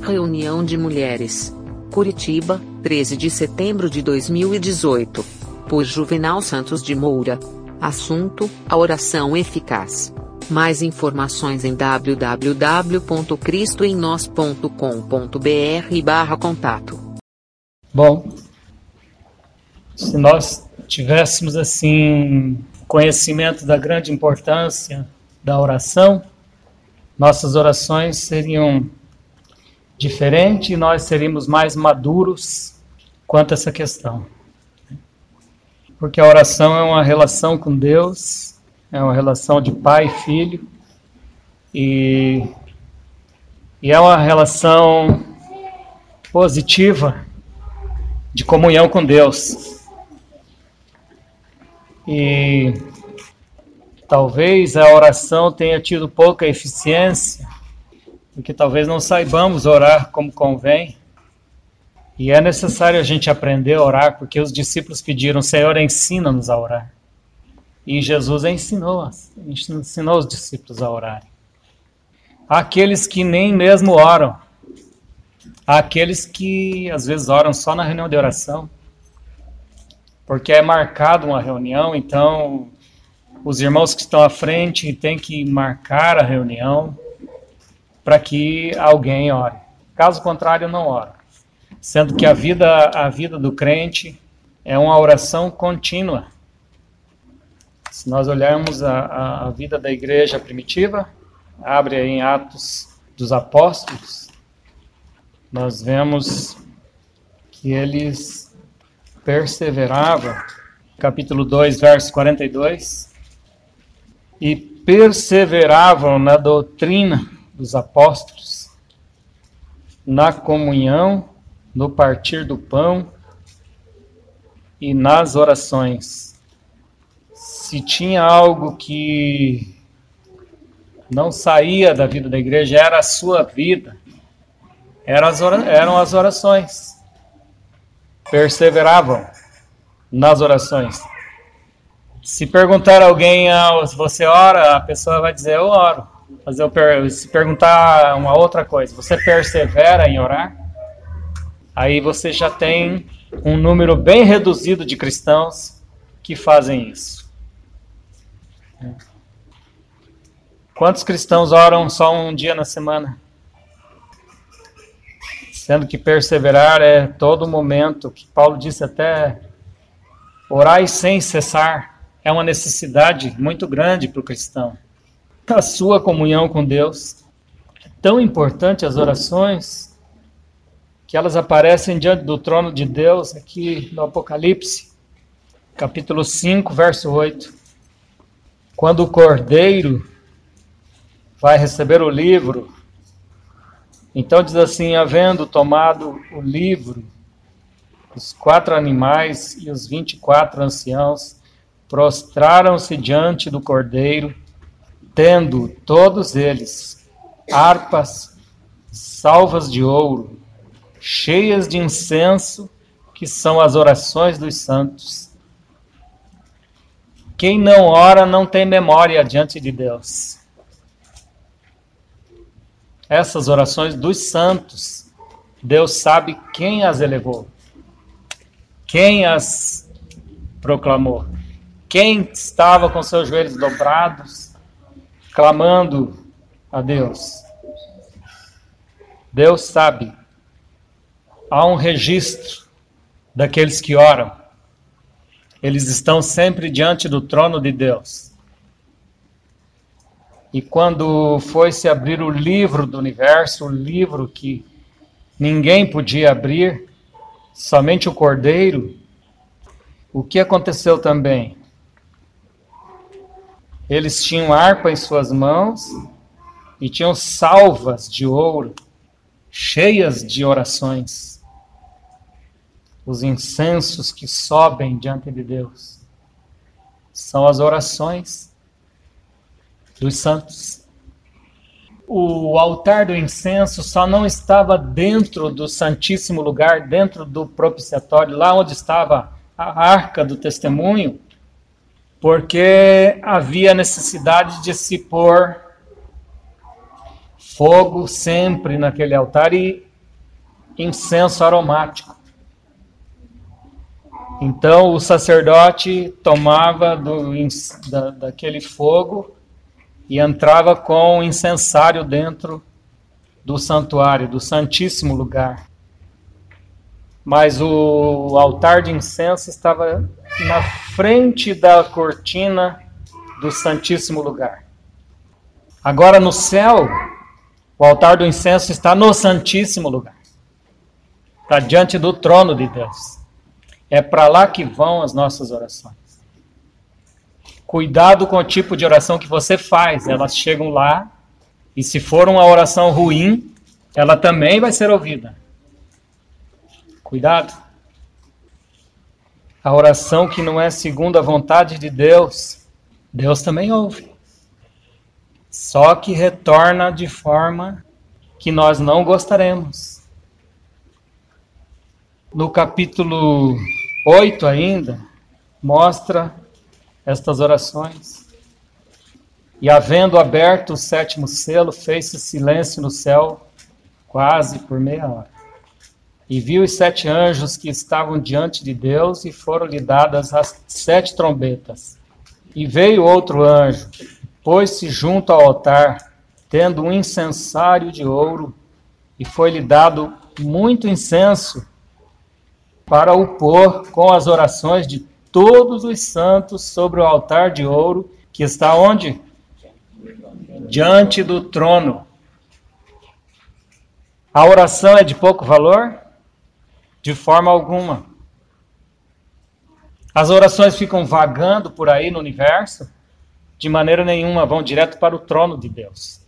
Reunião de Mulheres. Curitiba, 13 de setembro de 2018. Por Juvenal Santos de Moura. Assunto: a oração eficaz. Mais informações em www.cristoemnos.com.br/contato. Bom, se nós tivéssemos assim conhecimento da grande importância da oração, nossas orações seriam diferentes e nós seríamos mais maduros quanto a essa questão. Porque a oração é uma relação com Deus, é uma relação de pai e filho, e é uma relação positiva de comunhão com Deus. E talvez a oração tenha tido pouca eficiência, porque talvez não saibamos orar como convém. E é necessário a gente aprender a orar, porque os discípulos pediram: Senhor, ensina-nos a orar. E Jesus ensinou os discípulos a orarem. Há aqueles que nem mesmo oram. Há aqueles que às vezes oram só na reunião de oração, porque é marcado uma reunião, então os irmãos que estão à frente têm que marcar a reunião para que alguém ore. Caso contrário, não ora. Sendo que a vida do crente é uma oração contínua. Se nós olharmos a vida da igreja primitiva, abre aí em Atos dos Apóstolos, nós vemos que eles perseveravam, capítulo 2, verso 42, e perseveravam na doutrina dos apóstolos, na comunhão, no partir do pão e nas orações. Se tinha algo que não saía da vida da igreja, era a sua vida, eram as orações. Perseveravam nas orações. Se perguntar a alguém, se você ora, a pessoa vai dizer: eu oro. Mas se perguntar uma outra coisa, você persevera em orar? Aí você já tem um número bem reduzido de cristãos que fazem isso. Quantos cristãos oram só um dia na semana? Sendo que perseverar é todo momento, que Paulo disse até: orai sem cessar. É uma necessidade muito grande para o cristão. A sua comunhão com Deus é tão importante, as orações, que elas aparecem diante do trono de Deus, aqui no Apocalipse, capítulo 5, verso 8. Quando o Cordeiro vai receber o livro, então diz assim: havendo tomado o livro, os 4 animais e os 24 anciãos prostraram-se diante do Cordeiro, tendo todos eles harpas, salvas de ouro, cheias de incenso, que são as orações dos santos. Quem não ora não tem memória diante de Deus. Essas orações dos santos, Deus sabe quem as elevou, quem as proclamou, quem estava com seus joelhos dobrados, clamando a Deus. Deus sabe. Há um registro daqueles que oram. Eles estão sempre diante do trono de Deus. E quando foi-se abrir o livro do universo, o livro que ninguém podia abrir, somente o Cordeiro, o que aconteceu também? Eles tinham harpa em suas mãos e tinham salvas de ouro, cheias de orações. Os incensos que sobem diante de Deus são as orações dos santos. O altar do incenso só não estava dentro do santíssimo lugar, dentro do propiciatório, lá onde estava a arca do testemunho, porque havia necessidade de se pôr fogo sempre naquele altar, e incenso aromático. Então o sacerdote tomava daquele fogo e entrava com o incensário dentro do santuário, do Santíssimo Lugar. Mas o altar de incenso estava na frente da cortina do Santíssimo Lugar. Agora no céu, o altar do incenso está no Santíssimo Lugar. Está diante do trono de Deus. É para lá que vão as nossas orações. Cuidado com o tipo de oração que você faz. Elas chegam lá e se for uma oração ruim, ela também vai ser ouvida. Cuidado. A oração que não é segundo a vontade de Deus, Deus também ouve. Só que retorna de forma que nós não gostaremos. No capítulo 8 ainda, mostra estas orações. E havendo aberto o 7º selo, fez-se silêncio no céu, quase por meia hora. E viu os 7 anjos que estavam diante de Deus, e foram-lhe dadas as 7 trombetas. E veio outro anjo, pôs-se junto ao altar, tendo um incensário de ouro, e foi-lhe dado muito incenso, para o pôr com as orações de todos os santos sobre o altar de ouro, que está onde? Diante do trono. A oração é de pouco valor? De forma alguma. As orações ficam vagando por aí no universo? De maneira nenhuma, vão direto para o trono de Deus.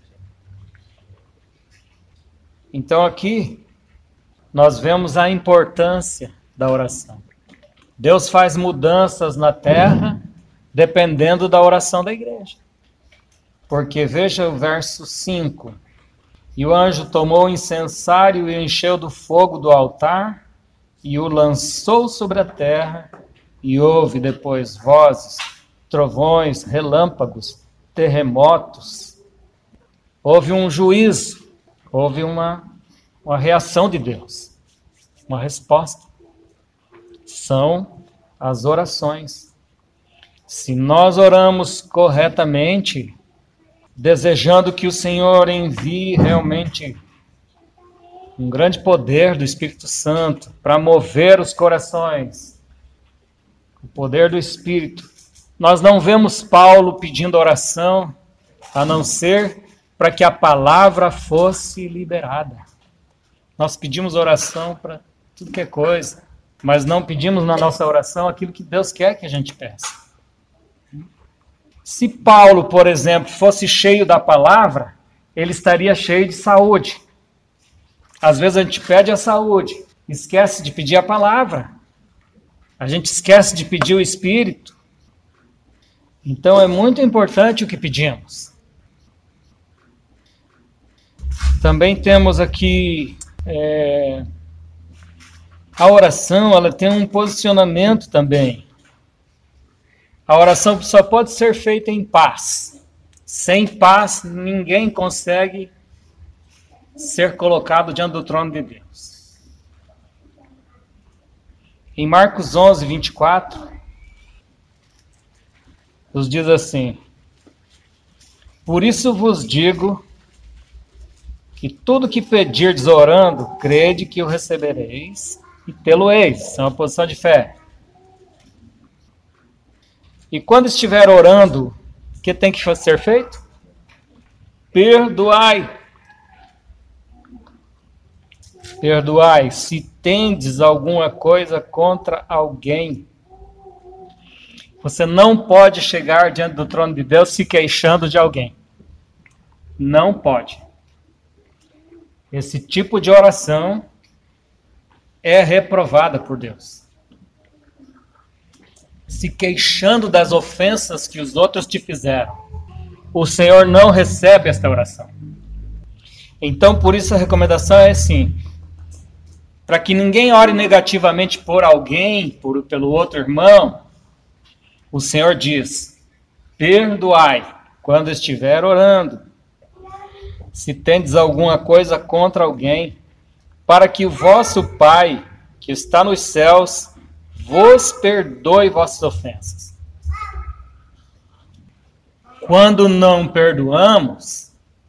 Então aqui, nós vemos a importância da oração. Deus faz mudanças na terra dependendo da oração da igreja. Porque veja o verso 5. E o anjo tomou o incensário e o encheu do fogo do altar e o lançou sobre a terra, e houve depois vozes, trovões, relâmpagos, terremotos. Houve um juízo, houve uma reação de Deus, uma resposta. São as orações. Se nós oramos corretamente, desejando que o Senhor envie realmente um grande poder do Espírito Santo para mover os corações, o poder do Espírito. Nós não vemos Paulo pedindo oração, a não ser para que a palavra fosse liberada. Nós pedimos oração para tudo que é coisa, mas não pedimos na nossa oração aquilo que Deus quer que a gente peça. Se Paulo, por exemplo, fosse cheio da palavra, ele estaria cheio de saúde. Às vezes a gente pede a saúde, esquece de pedir a palavra. A gente esquece de pedir o Espírito. Então é muito importante o que pedimos. Também temos aqui a oração, ela tem um posicionamento também. A oração só pode ser feita em paz. Sem paz, ninguém consegue ser colocado diante do trono de Deus. Em Marcos 11, 24, nos diz assim: por isso vos digo que tudo que pedirdes orando, crede que o recebereis e tê-lo-eis. É uma posição de fé. E quando estiver orando, o que tem que ser feito? Perdoai. Perdoai se tendes alguma coisa contra alguém. Você não pode chegar diante do trono de Deus se queixando de alguém. Não pode. Esse tipo de oração é reprovada por Deus. Se queixando das ofensas que os outros te fizeram, o Senhor não recebe esta oração. Então, por isso a recomendação é assim: para que ninguém ore negativamente por alguém, pelo outro irmão, o Senhor diz: perdoai quando estiver orando. Se tendes alguma coisa contra alguém, para que o vosso Pai, que está nos céus, vos perdoe vossas ofensas. Quando não perdoamos,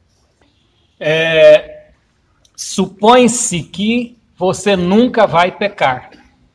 supõe-se que você nunca vai pecar.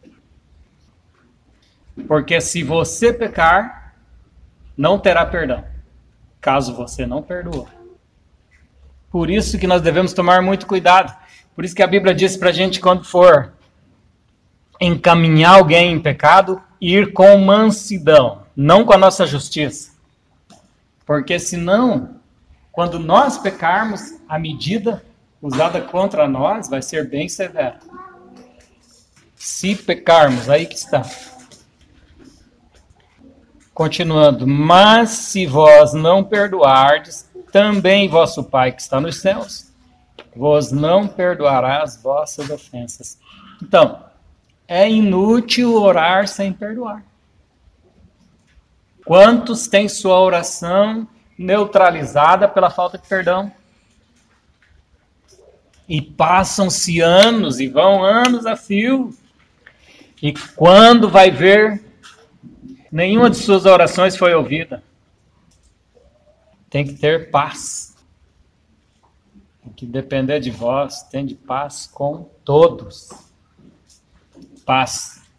Porque se você pecar, não terá perdão, caso você não perdoe. Por isso que nós devemos tomar muito cuidado. Por isso que a Bíblia diz para a gente, quando for encaminhar alguém em pecado, ir com mansidão, não com a nossa justiça. Porque senão, quando nós pecarmos, a medida usada contra nós vai ser bem severa. Se pecarmos, aí que está. Continuando, mas se vós não perdoardes, também vosso Pai que está nos céus, vos não perdoará as vossas ofensas. Então, é inútil orar sem perdoar. Quantos têm sua oração neutralizada pela falta de perdão? E passam-se anos, e vão anos a fio, e quando vai ver, nenhuma de suas orações foi ouvida. Tem que ter paz. Tem que depender de vós. Tem de paz com todos. Paz.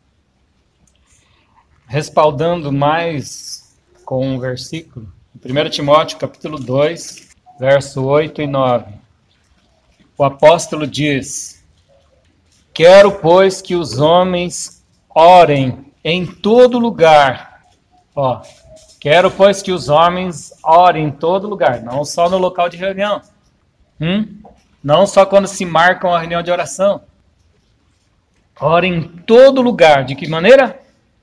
Respaldando mais com um versículo. 1 Timóteo, capítulo 2, verso 8 e 9. O apóstolo diz: quero, pois, que os homens orem em todo lugar. Quero, pois, que os homens orem em todo lugar, não só no local de reunião. Não só quando se marca uma reunião de oração. Orem em todo lugar. De que maneira?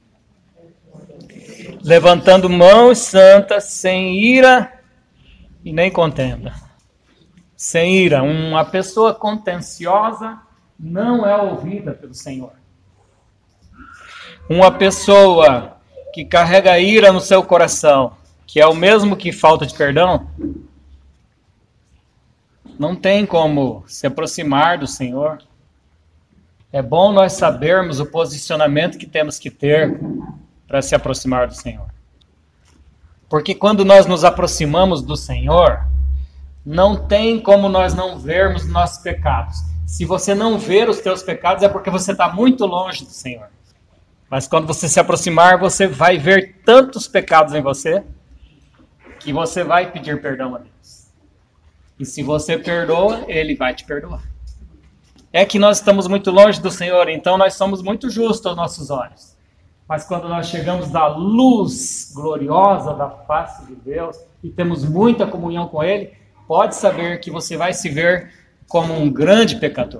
Levantando mãos santas, sem ira e nem contenda. Sem ira. Uma pessoa contenciosa não é ouvida pelo Senhor. Uma pessoa que carrega ira no seu coração, que é o mesmo que falta de perdão, não tem como se aproximar do Senhor. É bom nós sabermos o posicionamento que temos que ter para se aproximar do Senhor. Porque quando nós nos aproximamos do Senhor, não tem como nós não vermos nossos pecados. Se você não ver os teus pecados, é porque você está muito longe do Senhor. Mas quando você se aproximar, você vai ver tantos pecados em você, que você vai pedir perdão a Deus. E se você perdoa, Ele vai te perdoar. É que nós estamos muito longe do Senhor, então nós somos muito justos aos nossos olhos. Mas quando nós chegamos da luz gloriosa da face de Deus, e temos muita comunhão com Ele, pode saber que você vai se ver como um grande pecador.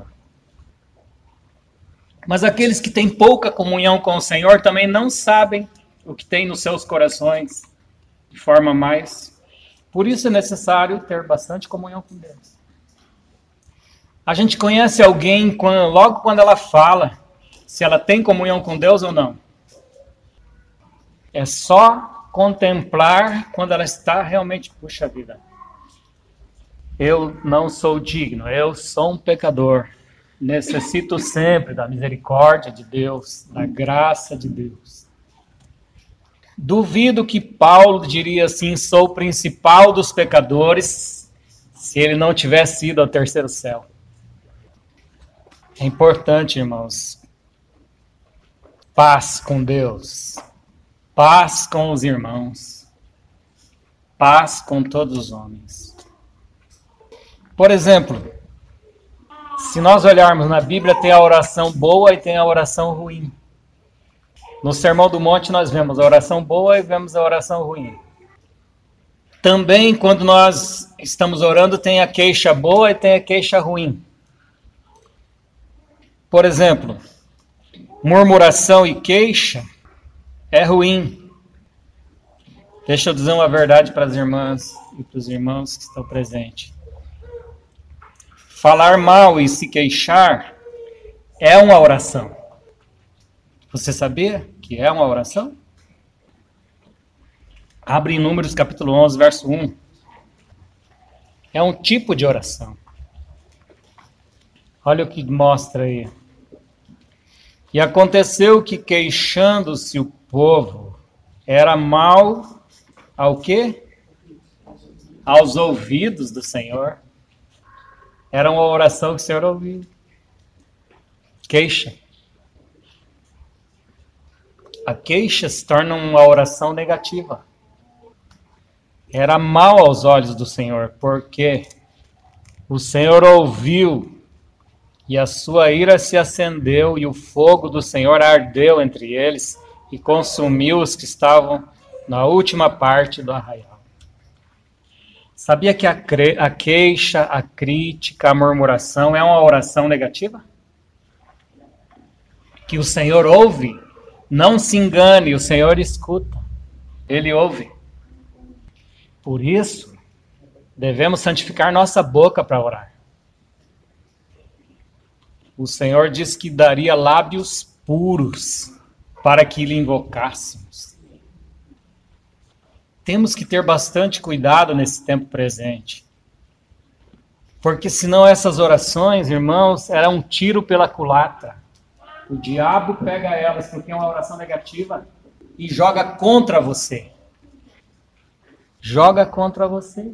Mas aqueles que têm pouca comunhão com o Senhor também não sabem o que tem nos seus corações de forma mais. Por isso é necessário ter bastante comunhão com Deus. A gente conhece alguém logo quando ela fala se ela tem comunhão com Deus ou não. É só contemplar quando ela está realmente, puxa vida, eu não sou digno, eu sou um pecador. Necessito sempre da misericórdia de Deus, da graça de Deus. Duvido que Paulo diria assim, sou o principal dos pecadores, se ele não tivesse ido ao terceiro céu. É importante, irmãos, paz com Deus, paz com os irmãos, paz com todos os homens. Por exemplo, se nós olharmos na Bíblia, tem a oração boa e tem a oração ruim. No Sermão do Monte nós vemos a oração boa e vemos a oração ruim. Também quando nós estamos orando tem a queixa boa e tem a queixa ruim. Por exemplo, murmuração e queixa é ruim. Deixa eu dizer uma verdade para as irmãs e para os irmãos que estão presentes. Falar mal e se queixar é uma oração. Você sabia que é uma oração? Abre em Números capítulo 11, verso 1. É um tipo de oração. Olha o que mostra aí. E aconteceu que, queixando-se o povo, era mal ao quê? Aos ouvidos do Senhor. Era uma oração que o Senhor ouviu. Queixa. A queixa se torna uma oração negativa. Era mal aos olhos do Senhor, porque o Senhor ouviu e a sua ira se acendeu e o fogo do Senhor ardeu entre eles e consumiu os que estavam na última parte do arraial. Sabia que a queixa, a crítica, a murmuração é uma oração negativa? Que o Senhor ouve? Não se engane, o Senhor escuta. Ele ouve. Por isso, devemos santificar nossa boca para orar. O Senhor diz que daria lábios puros para que lhe invocássemos. Temos que ter bastante cuidado nesse tempo presente. Porque senão essas orações, irmãos, eram um tiro pela culatra. O diabo pega elas porque é uma oração negativa e joga contra você. Joga contra você.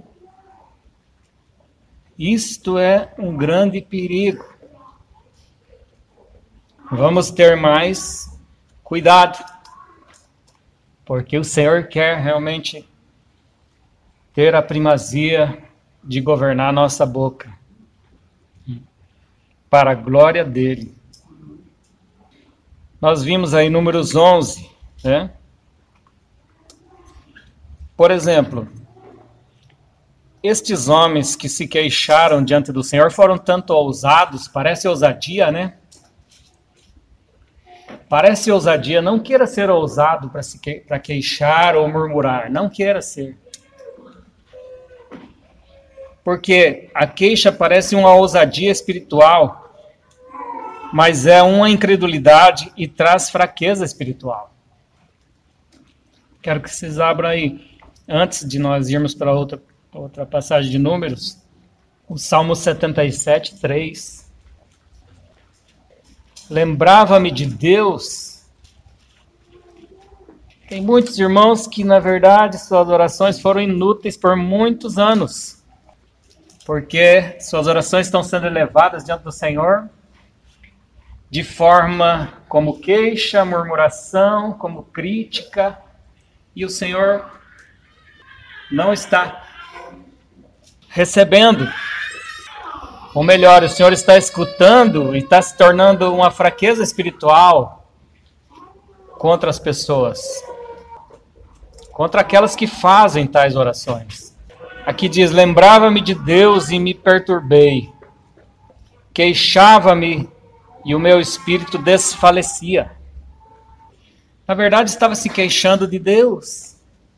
Isto é um grande perigo. Vamos ter mais cuidado. Porque o Senhor quer realmente ter a primazia de governar a nossa boca. Para a glória dele. Nós vimos aí Números 11, né? Por exemplo, estes homens que se queixaram diante do Senhor foram tanto ousados, parece ousadia, né? Parece ousadia, não queira ser ousado para queixar ou murmurar, não queira ser. Porque a queixa parece uma ousadia espiritual, mas é uma incredulidade e traz fraqueza espiritual. Quero que vocês abram aí, antes de nós irmos para outra passagem de Números, o Salmo 77, 3. Lembrava-me de Deus. Tem muitos irmãos que, na verdade, suas orações foram inúteis por muitos anos, porque suas orações estão sendo elevadas diante do Senhor de forma como queixa, murmuração, como crítica, e o Senhor não está recebendo. Ou melhor, o Senhor está escutando e está se tornando uma fraqueza espiritual contra as pessoas, contra aquelas que fazem tais orações. Aqui diz, lembrava-me de Deus e me perturbei, queixava-me e o meu espírito desfalecia. Na verdade, estava se queixando de Deus.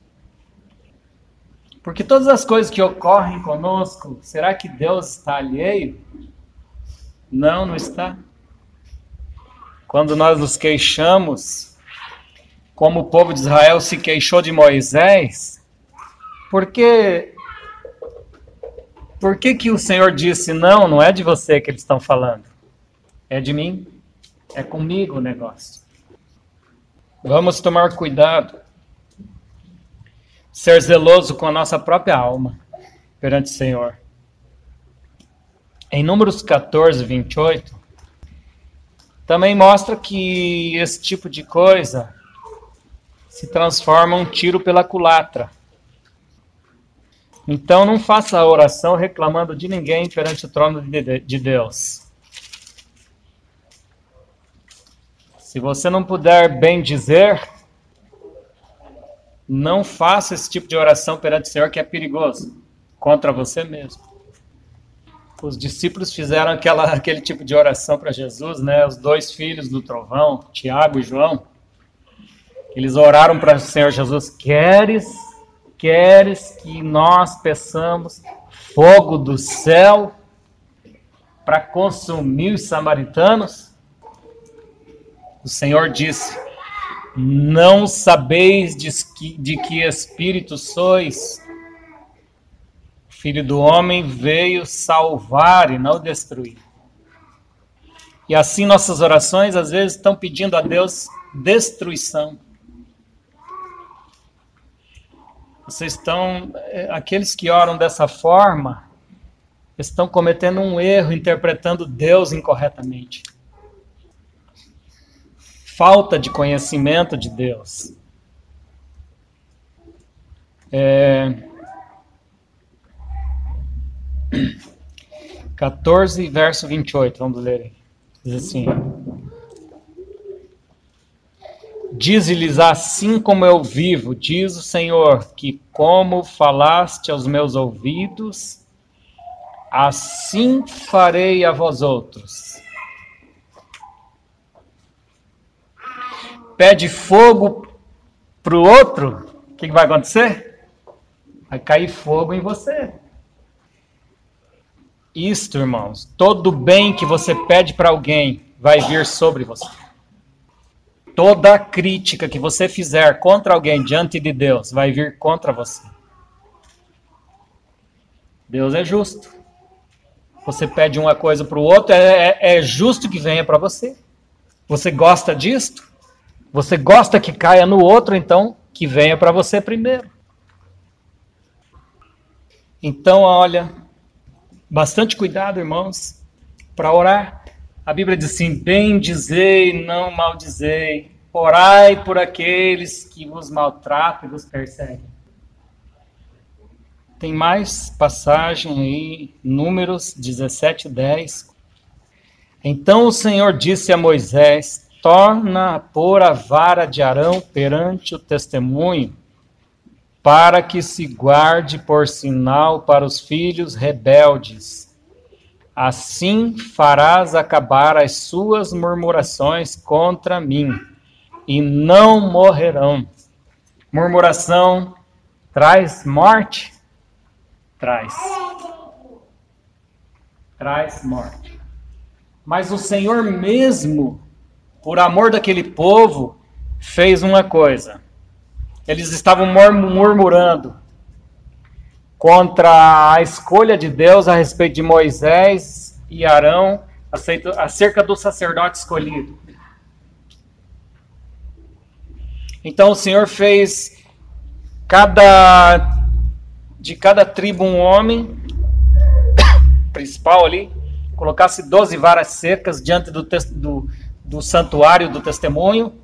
Porque todas as coisas que ocorrem conosco, será que Deus está alheio? Não, não está. Quando nós nos queixamos, como o povo de Israel se queixou de Moisés, por que que o Senhor disse, não é de você que eles estão falando, é de mim, é comigo o negócio. Vamos tomar cuidado. Ser zeloso com a nossa própria alma perante o Senhor. Em Números 14, 28, também mostra que esse tipo de coisa se transforma um tiro pela culatra. Então não faça a oração reclamando de ninguém perante o trono de Deus. Se você não puder bem dizer, não faça esse tipo de oração perante o Senhor, que é perigoso, contra você mesmo. Os discípulos fizeram aquele tipo de oração para Jesus, né? Os dois filhos do trovão, Tiago e João, eles oraram para o Senhor Jesus, queres que nós peçamos fogo do céu para consumir os samaritanos? O Senhor disse, não sabeis de que espírito sois? O Filho do Homem veio salvar e não destruir. E assim nossas orações às vezes estão pedindo a Deus destruição. Aqueles que oram dessa forma, estão cometendo um erro, interpretando Deus incorretamente. Falta de conhecimento de Deus. 14, verso 28, vamos ler aí. Diz assim: dize-lhes assim como eu vivo, diz o Senhor, que como falaste aos meus ouvidos, assim farei a vós outros. Pede fogo para o outro, o que vai acontecer? Vai cair fogo em você. Isto, irmãos, todo bem que você pede para alguém vai vir sobre você. Toda crítica que você fizer contra alguém diante de Deus vai vir contra você. Deus é justo. Você pede uma coisa para o outro, é justo que venha para você. Você gosta disto? Você gosta que caia no outro, então que venha para você primeiro. Então, olha, bastante cuidado, irmãos, para orar. A Bíblia diz assim: bendizei, não maldizei. Orai por aqueles que vos maltratam e vos perseguem. Tem mais passagem aí, Números 17:10. Então o Senhor disse a Moisés: torna a pôr a vara de Arão perante o testemunho, para que se guarde por sinal para os filhos rebeldes. Assim farás acabar as suas murmurações contra mim, e não morrerão. Murmuração traz morte? Traz morte. Mas o Senhor mesmo, por amor daquele povo, fez uma coisa. Eles estavam murmurando contra a escolha de Deus a respeito de Moisés e Arão acerca do sacerdote escolhido. Então o Senhor fez de cada tribo um homem principal ali, colocasse 12 varas secas diante do santuário do testemunho.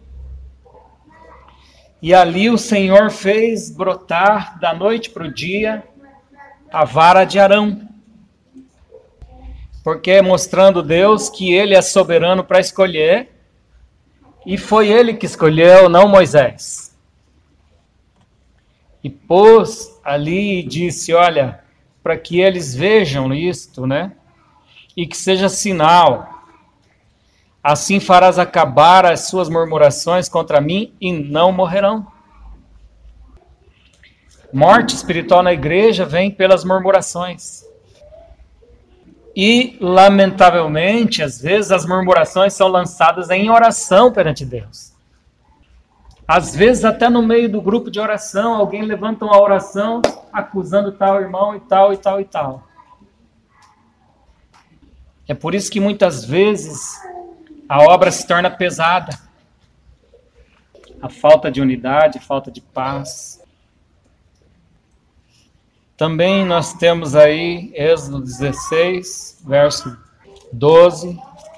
E ali o Senhor fez brotar da noite para o dia a vara de Arão. Porque mostrando Deus que ele é soberano para escolher, e foi ele que escolheu, não Moisés. E pôs ali e disse: olha, para que eles vejam isto, né? E que seja sinal. Assim farás acabar as suas murmurações contra mim e não morrerão. Morte espiritual na igreja vem pelas murmurações. E, lamentavelmente, às vezes as murmurações são lançadas em oração perante Deus. Às vezes, até no meio do grupo de oração, alguém levanta uma oração acusando tal irmão e tal, e tal, e tal. É por isso que muitas vezes a obra se torna pesada. A falta de unidade, a falta de paz. Também nós temos aí Êxodo 16, verso 12.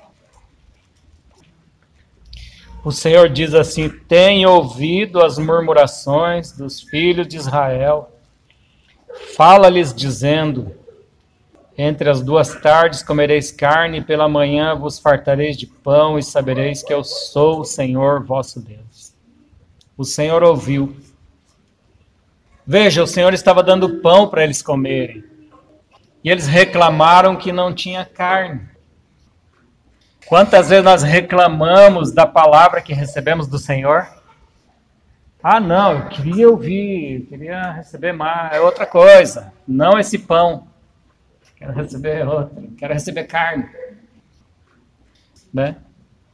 O Senhor diz assim: tenho ouvido as murmurações dos filhos de Israel. Fala-lhes dizendo: entre as duas tardes comereis carne, e pela manhã vos fartareis de pão, e sabereis que eu sou o Senhor vosso Deus. O Senhor ouviu. Veja, o Senhor estava dando pão para eles comerem. E eles reclamaram que não tinha carne. Quantas vezes nós reclamamos da palavra que recebemos do Senhor? Ah, não, eu queria ouvir, queria receber mais, é outra coisa. Não esse pão. Quero receber outra, quero receber carne. Né?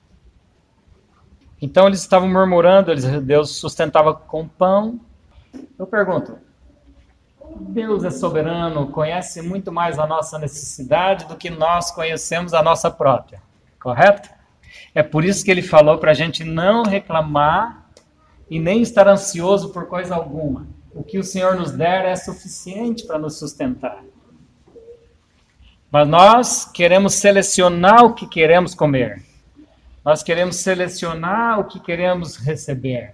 Então eles estavam murmurando, Deus sustentava com pão. Eu pergunto, Deus é soberano, conhece muito mais a nossa necessidade do que nós conhecemos a nossa própria. Correto? É por isso que ele falou para a gente não reclamar e nem estar ansioso por coisa alguma. O que o Senhor nos der é suficiente para nos sustentar. Mas nós queremos selecionar o que queremos comer. Nós queremos selecionar o que queremos receber.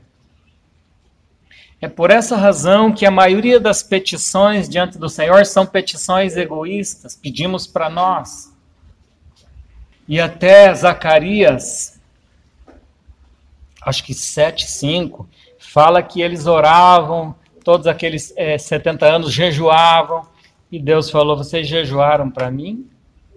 É por essa razão que a maioria das petições diante do Senhor são petições egoístas. Pedimos para nós. E até Zacarias, acho que 7:5, fala que eles oravam, todos aqueles 70 anos jejuavam, e Deus falou, vocês jejuaram para mim?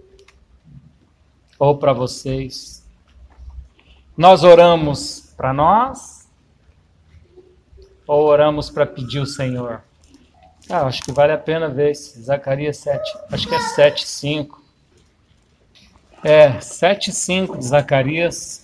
Ou para vocês? Nós oramos para nós? Ou oramos para pedir o Senhor? Acho que vale a pena ver esse Zacarias 7, acho que é 7:5. 7:5 de Zacarias.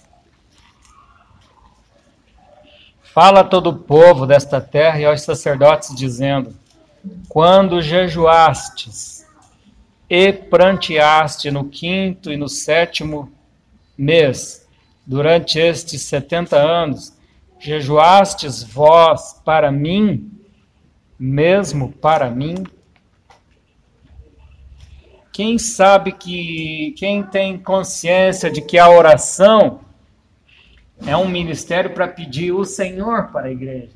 Fala a todo o povo desta terra e aos sacerdotes, dizendo, quando jejuastes e pranteaste no 5º e no 7º mês, durante estes 70 anos, jejuastes vós para mim, mesmo para mim? Quem tem consciência de que a oração é um ministério para pedir o Senhor para a igreja?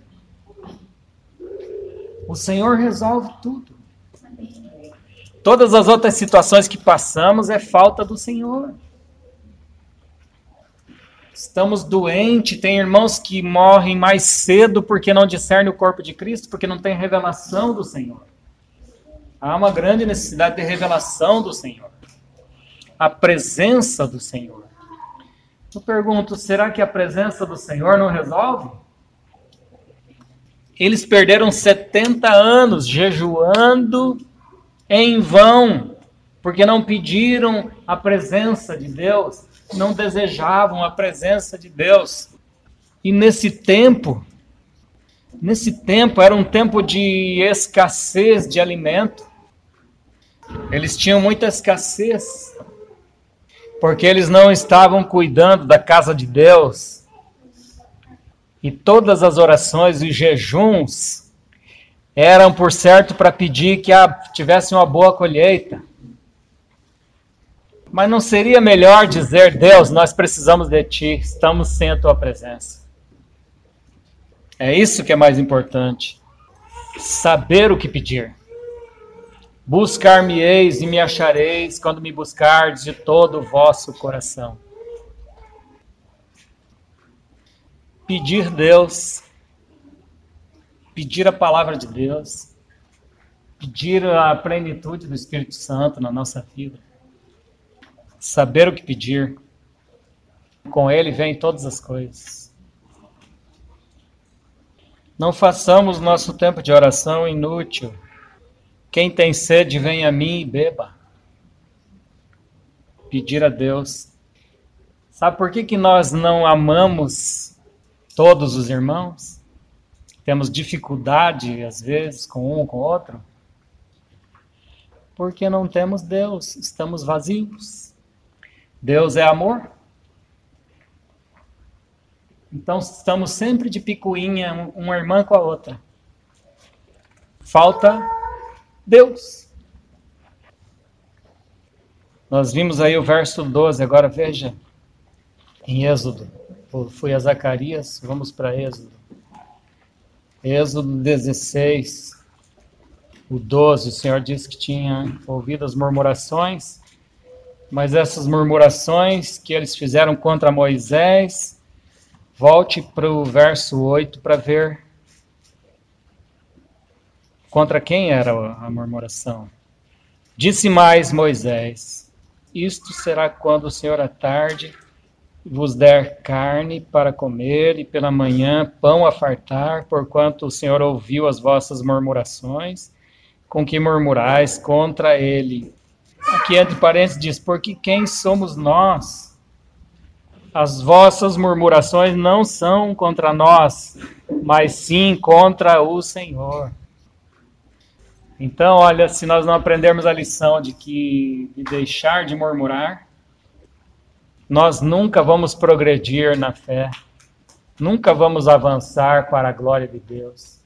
O Senhor resolve tudo. Todas as outras situações que passamos é falta do Senhor. Estamos doentes, tem irmãos que morrem mais cedo porque não discernem o corpo de Cristo, porque não tem revelação do Senhor. Há uma grande necessidade de revelação do Senhor. A presença do Senhor. Eu pergunto, será que a presença do Senhor não resolve? Eles perderam 70 anos jejuando em vão, porque não pediram a presença de Deus, não desejavam a presença de Deus. E nesse tempo era um tempo de escassez de alimento. Eles tinham muita escassez, porque eles não estavam cuidando da casa de Deus. E todas as orações e jejuns eram, por certo, para pedir que tivesse uma boa colheita. Mas não seria melhor dizer, Deus, nós precisamos de Ti, estamos sem a Tua presença. É isso que é mais importante. Saber o que pedir. Buscar-me-eis e me achareis quando me buscardes de todo o vosso coração. Pedir Deus, pedir a palavra de Deus, pedir a plenitude do Espírito Santo na nossa vida. Saber o que pedir. Com Ele vem todas as coisas. Não façamos nosso tempo de oração inútil. Quem tem sede, vem a mim e beba. Pedir a Deus. Sabe por que nós não amamos todos os irmãos? Temos dificuldade, às vezes, com um, com o outro? Porque não temos Deus, estamos vazios. Deus é amor. Então, estamos sempre de picuinha, uma irmã com a outra. Falta Deus. Nós vimos aí o verso 12, agora veja, em Êxodo. Fui a Zacarias, vamos para Êxodo. Êxodo 16, o 12, o Senhor disse que tinha ouvido as murmurações, mas essas murmurações que eles fizeram contra Moisés, volte para o verso 8 para ver contra quem era a murmuração. Disse mais Moisés, isto será quando o Senhor à tarde vos der carne para comer, e pela manhã pão a fartar, porquanto o Senhor ouviu as vossas murmurações, com que murmurais contra ele. Aqui entre parênteses diz, porque quem somos nós? As vossas murmurações não são contra nós, mas sim contra o Senhor. Então, olha, se nós não aprendermos a lição de deixar de murmurar, nós nunca vamos progredir na fé, nunca vamos avançar para a glória de Deus.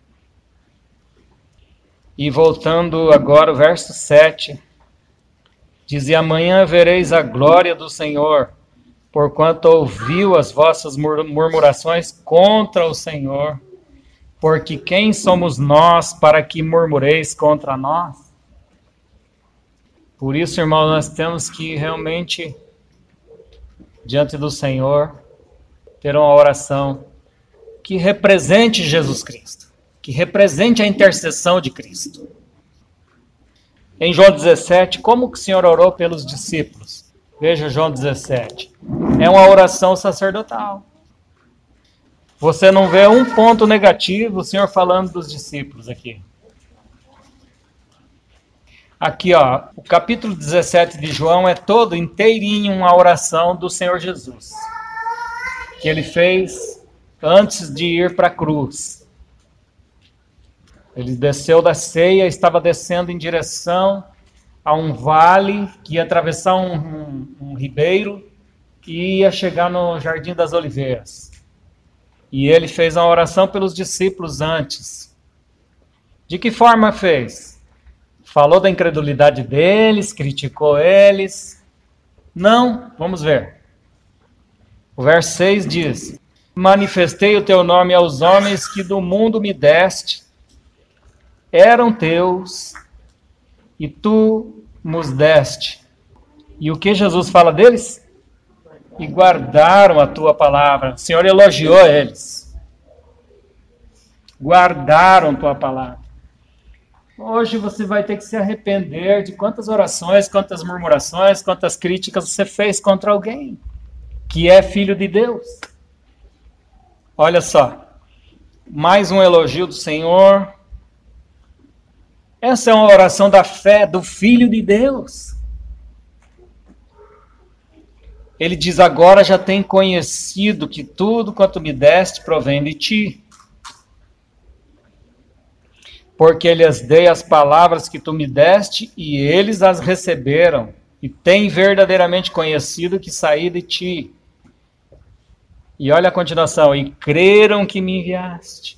E voltando agora, o verso 7, diz: E amanhã vereis a glória do Senhor, porquanto ouviu as vossas murmurações contra o Senhor. Porque quem somos nós para que murmureis contra nós? Por isso, irmão, nós temos que realmente, diante do Senhor, ter uma oração que represente Jesus Cristo, que represente a intercessão de Cristo. Em João 17, como que o Senhor orou pelos discípulos? Veja João 17. É uma oração sacerdotal. Você não vê um ponto negativo o Senhor falando dos discípulos aqui. Aqui, ó, o capítulo 17 de João é todo inteirinho uma oração do Senhor Jesus, que ele fez antes de ir para a cruz. Ele desceu da ceia, estava descendo em direção a um vale que ia atravessar um ribeiro e ia chegar no Jardim das Oliveiras. E ele fez uma oração pelos discípulos antes. De que forma fez? Falou da incredulidade deles, criticou eles? Não, vamos ver. O verso 6 diz: Manifestei o teu nome aos homens que do mundo me deste, eram teus, e tu nos deste. E o que Jesus fala deles? E guardaram a tua palavra. O Senhor elogiou eles. Guardaram tua palavra. Hoje você vai ter que se arrepender de quantas orações, quantas murmurações, quantas críticas você fez contra alguém que é filho de Deus. Olha só, mais um elogio do Senhor. Essa é uma oração da fé do Filho de Deus. Ele diz: agora já tem conhecido que tudo quanto me deste provém de ti. Porque lhes dei as palavras que tu me deste, e eles as receberam, e têm verdadeiramente conhecido que saí de ti. E olha a continuação: e creram que me enviaste.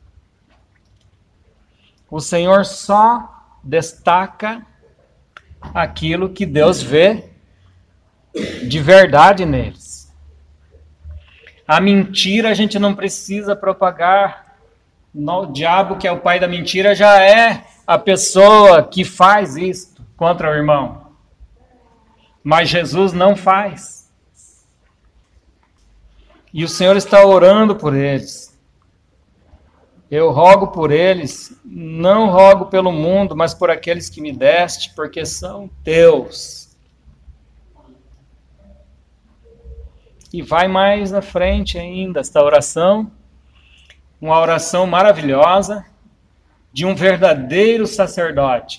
O Senhor só destaca aquilo que Deus vê de verdade neles. A mentira a gente não precisa propagar. O diabo, que é o pai da mentira, já é a pessoa que faz isso contra o irmão. Mas Jesus não faz. E o Senhor está orando por eles. Eu rogo por eles, não rogo pelo mundo, mas por aqueles que me deste, porque são teus. E vai mais à frente ainda esta oração, uma oração maravilhosa de um verdadeiro sacerdote.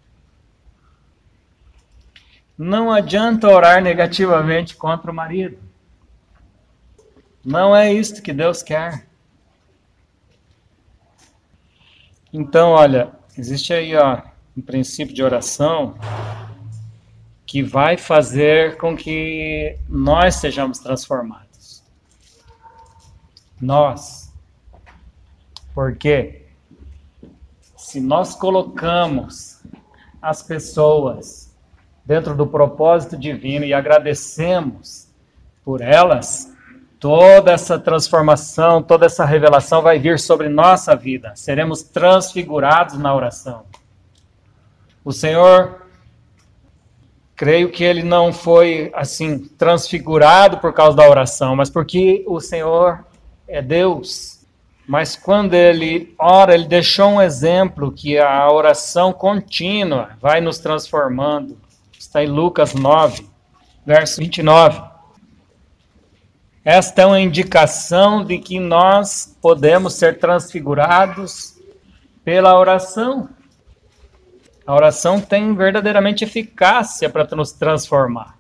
Não adianta orar negativamente contra o marido. Não é isto que Deus quer. Então, olha, existe aí um princípio de oração que vai fazer com que nós sejamos transformados. Nós. Porque se nós colocamos as pessoas dentro do propósito divino e agradecemos por elas, toda essa transformação, toda essa revelação vai vir sobre nossa vida. Seremos transfigurados na oração. O Senhor, creio que ele não foi assim transfigurado por causa da oração, mas porque o Senhor é Deus. Mas quando ele ora, ele deixou um exemplo que a oração contínua vai nos transformando. Está em Lucas 9, verso 29. Esta é uma indicação de que nós podemos ser transfigurados pela oração. A oração tem verdadeiramente eficácia para nos transformar.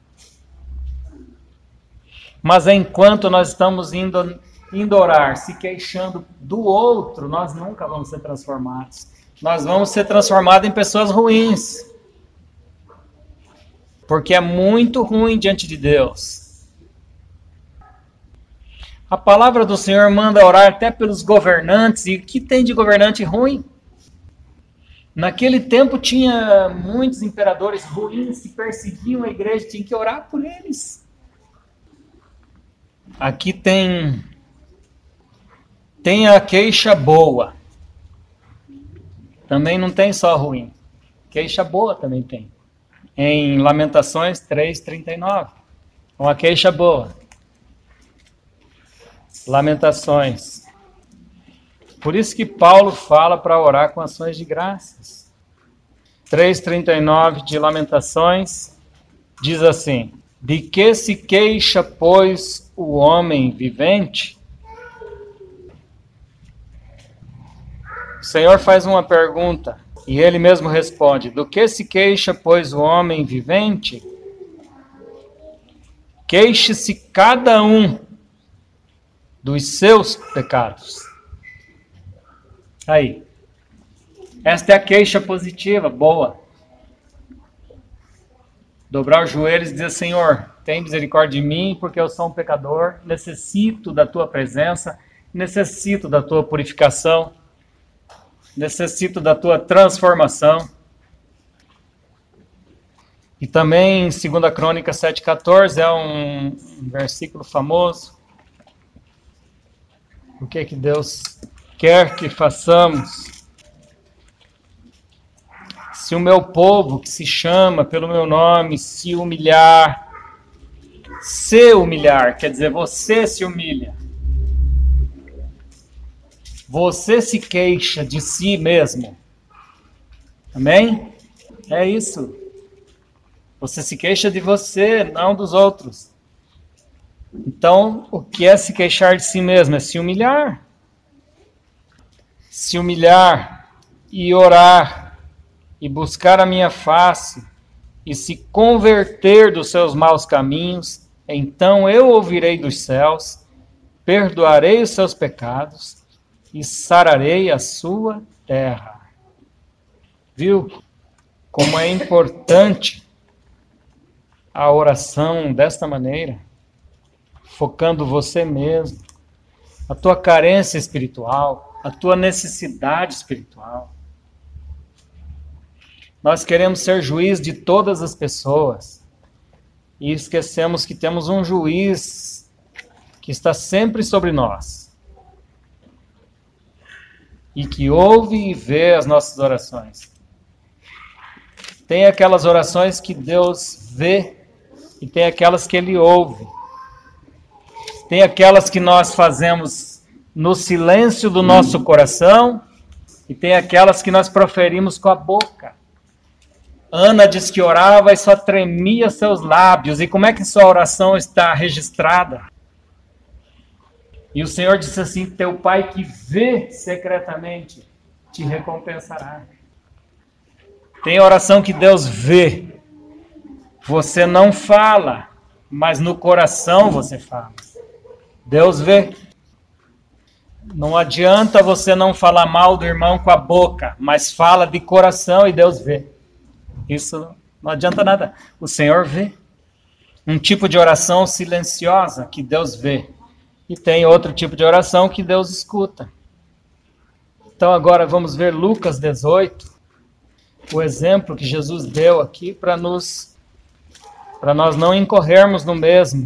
Mas enquanto nós estamos indo orar, se queixando do outro, nós nunca vamos ser transformados. Nós vamos ser transformados em pessoas ruins. Porque é muito ruim diante de Deus A palavra do Senhor manda orar até pelos governantes. E o que tem de governante ruim? Naquele tempo tinha muitos imperadores ruins que perseguiam a igreja, tinha que orar por eles. Aqui tem a queixa boa. Também não tem só ruim. Queixa boa também tem. Em Lamentações 3:39. Uma queixa boa. Lamentações. Por isso que Paulo fala para orar com ações de graças. 3:39 de Lamentações diz assim: de que se queixa, pois, o homem vivente? O Senhor faz uma pergunta e ele mesmo responde: do que se queixa, pois, o homem vivente? Queixe-se cada um dos seus pecados. Aí. Esta é a queixa positiva, boa. Dobrar os joelhos e dizer: Senhor, tem misericórdia de mim, porque eu sou um pecador, necessito da tua presença, necessito da tua purificação, necessito da tua transformação. E também em 2 Crônicas 7:14 é um versículo famoso. O que é que Deus quer que façamos? Se o meu povo, que se chama pelo meu nome, se humilhar, quer dizer, você se humilha. Você se queixa de si mesmo. Amém? É isso. Você se queixa de você, não dos outros. Então, o que é se queixar de si mesmo? É se humilhar. Se humilhar e orar e buscar a minha face e se converter dos seus maus caminhos, então eu ouvirei dos céus, perdoarei os seus pecados e sararei a sua terra. Viu como é importante a oração desta maneira? Focando você mesmo, a tua carência espiritual, a tua necessidade espiritual. Nós queremos ser juiz de todas as pessoas e esquecemos que temos um juiz que está sempre sobre nós e que ouve e vê as nossas orações. Tem aquelas orações que Deus vê e tem aquelas que Ele ouve. Tem aquelas que nós fazemos no silêncio do nosso coração e tem aquelas que nós proferimos com a boca. Ana diz que orava e só tremia seus lábios. E como é que sua oração está registrada? E o Senhor disse assim: teu Pai que vê secretamente te recompensará. Tem oração que Deus vê. Você não fala, mas no coração você fala. Deus vê. Não adianta você não falar mal do irmão com a boca, mas fala de coração e Deus vê. Isso não adianta nada. O Senhor vê. Um tipo de oração silenciosa que Deus vê. E tem outro tipo de oração que Deus escuta. Então agora vamos ver Lucas 18. O exemplo que Jesus deu aqui para nós não incorrermos no mesmo.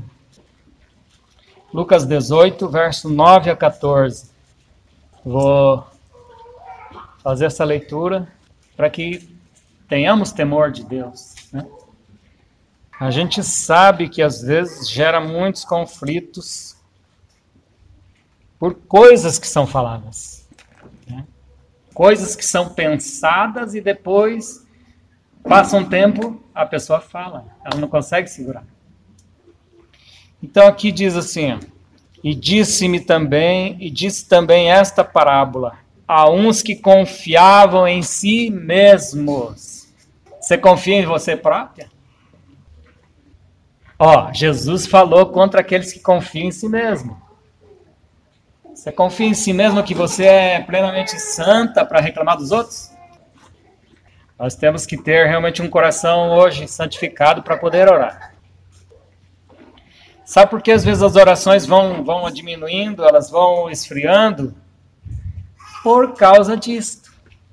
Lucas 18, verso 9 a 14. Vou fazer essa leitura para que tenhamos temor de Deus, né? A gente sabe que às vezes gera muitos conflitos por coisas que são faladas, né? Coisas que são pensadas e depois passa um tempo, a pessoa fala, ela não consegue segurar. Então aqui diz assim, ó, e disse também esta parábola a uns que confiavam em si mesmos. Você confia em você própria? Jesus falou contra aqueles que confiam em si mesmo. Você confia em si mesmo que você é plenamente santa para reclamar dos outros? Nós temos que ter realmente um coração hoje santificado para poder orar. Sabe por que às vezes as orações vão diminuindo, elas vão esfriando? Por causa disso.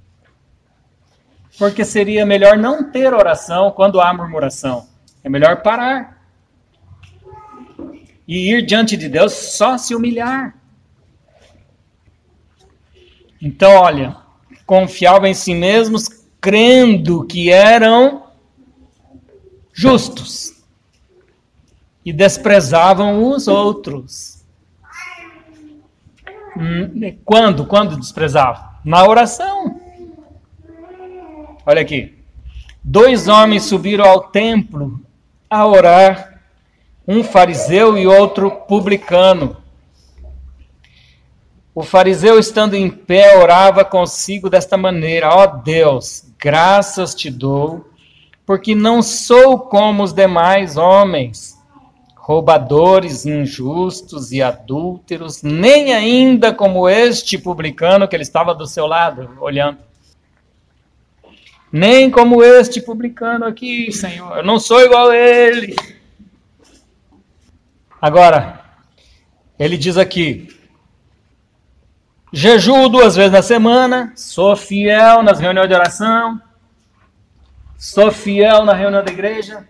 Porque seria melhor não ter oração quando há murmuração. É melhor parar. E ir diante de Deus só se humilhar. Então, olha, confiavam em si mesmos, crendo que eram justos. E desprezavam os outros. Quando? Quando desprezavam? Na oração. Olha aqui. 2 homens subiram ao templo a orar, um fariseu e outro publicano. O fariseu, estando em pé, orava consigo desta maneira: ó Deus, graças te dou, porque não sou como os demais homens, roubadores, injustos e adúlteros, nem ainda como este publicano que ele estava do seu lado, olhando. Nem como este publicano aqui, Senhor. Eu não sou igual a ele. Agora, ele diz aqui: jejuo 2 vezes na semana, sou fiel nas reuniões de oração, sou fiel na reunião da igreja,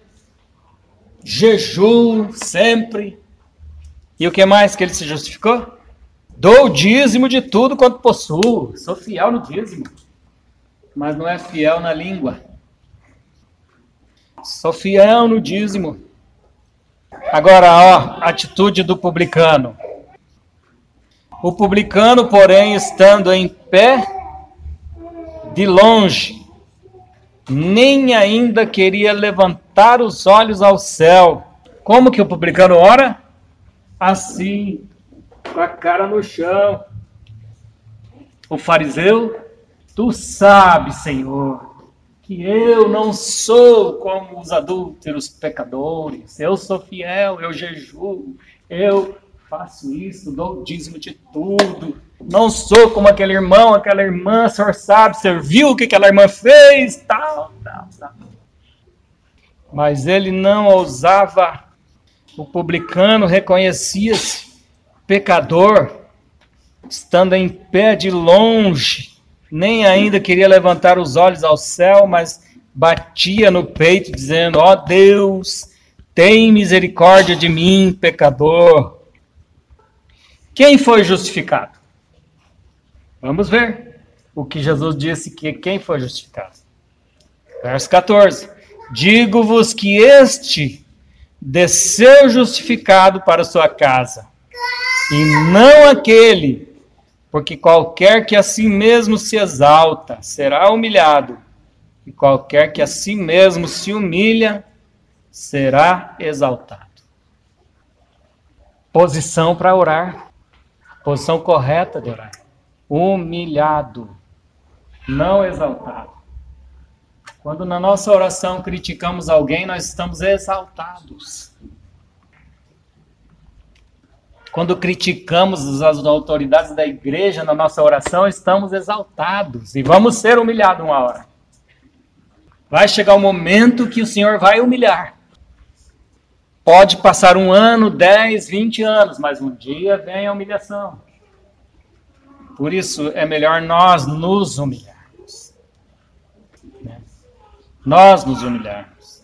jejuo sempre. E o que mais que ele se justificou? Dou o dízimo de tudo quanto possuo. Sou fiel no dízimo. Mas não é fiel na língua. Sou fiel no dízimo. Agora, ó, atitude do publicano. O publicano, porém, estando em pé, de longe, nem ainda queria levantar os olhos ao céu. Como que o publicano ora? Assim, com a cara no chão. O fariseu: tu sabes, Senhor, que eu não sou como os adúlteros pecadores. Eu sou fiel, eu jejuo, eu faço isso, dou o dízimo de tudo. Não sou como aquele irmão, aquela irmã, o senhor sabe, o senhor viu o que aquela irmã fez, tal. Mas ele não ousava. O publicano reconhecia-se pecador, estando em pé de longe, nem ainda queria levantar os olhos ao céu, mas batia no peito, dizendo: ó Deus, tem misericórdia de mim, pecador. Quem foi justificado? Vamos ver o que Jesus disse que quem foi justificado. Verso 14. Digo-vos que este desceu justificado para sua casa, e não aquele, porque qualquer que a si mesmo se exalta será humilhado, e qualquer que a si mesmo se humilha será exaltado. Posição para orar. Posição correta de orar. Humilhado, não exaltado. Quando na nossa oração criticamos alguém, nós estamos exaltados. Quando criticamos as autoridades da igreja na nossa oração, estamos exaltados. E vamos ser humilhados uma hora. Vai chegar o momento que o Senhor vai humilhar. Pode passar 1 ano, 10, 20 anos, mas um dia vem a humilhação. Por isso é melhor nós nos humilharmos. Nós nos humilharmos.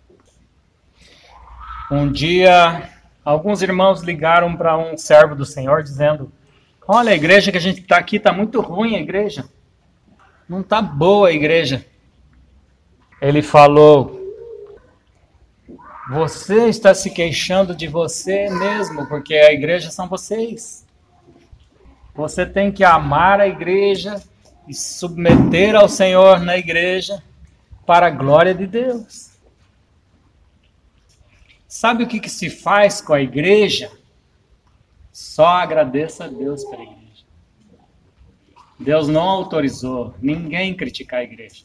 Um dia, alguns irmãos ligaram para um servo do Senhor dizendo: olha, a igreja que a gente está aqui está muito ruim, a igreja. Não está boa a igreja. Ele falou: você está se queixando de você mesmo, porque a igreja são vocês. Você tem que amar a igreja e submeter ao Senhor na igreja para a glória de Deus. Sabe o que se faz com a igreja? Só agradeça a Deus pela igreja. Deus não autorizou ninguém criticar a igreja.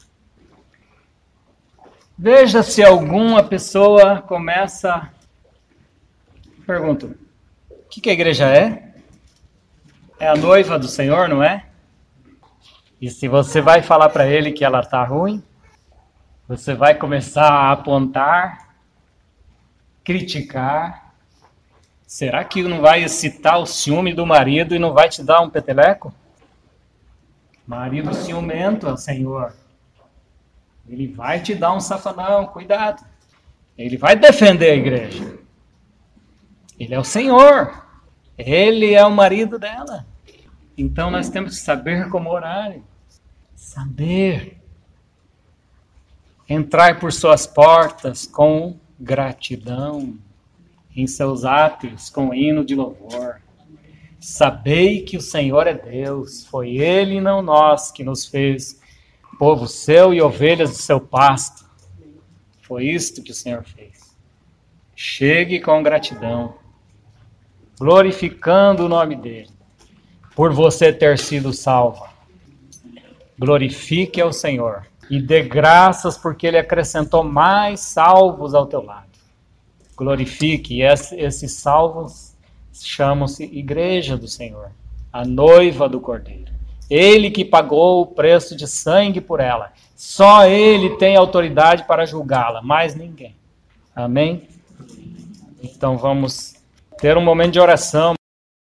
Veja se alguma pessoa começa... Pergunto, o que a igreja é? É a noiva do Senhor, não é? E se você vai falar para ele que ela está ruim, você vai começar a apontar, criticar, Será que não vai excitar o ciúme do marido e não vai te dar um peteleco? Marido ciumento é o Senhor. Ele vai te dar um safanão, cuidado. Ele vai defender a igreja. Ele é o Senhor. Ele é o marido dela. Então nós temos que saber como orar. Saber. Entrar por suas portas com gratidão. Em seus átrios com hino de louvor. Sabei que o Senhor é Deus. Foi Ele e não nós que nos fez povo seu e ovelhas do seu pasto. Foi isto que o Senhor fez. Chegue com gratidão, glorificando o nome dele, por você ter sido salvo. Glorifique ao Senhor e dê graças porque ele acrescentou mais salvos ao teu lado. Glorifique, e esses salvos chamam-se Igreja do Senhor, a noiva do Cordeiro. Ele que pagou o preço de sangue por ela. Só ele tem autoridade para julgá-la, mais ninguém. Amém? Então vamos ter um momento de oração.